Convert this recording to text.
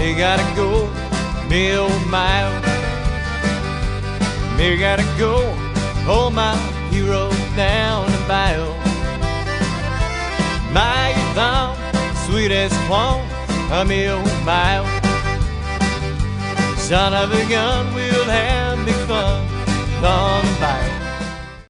Me gotta go, me oh my oh. Me gotta go, hold my hero down the bow. My thumb, sweet as plum, me oh my oh. Son of a gun, we'll have big fun on the bow.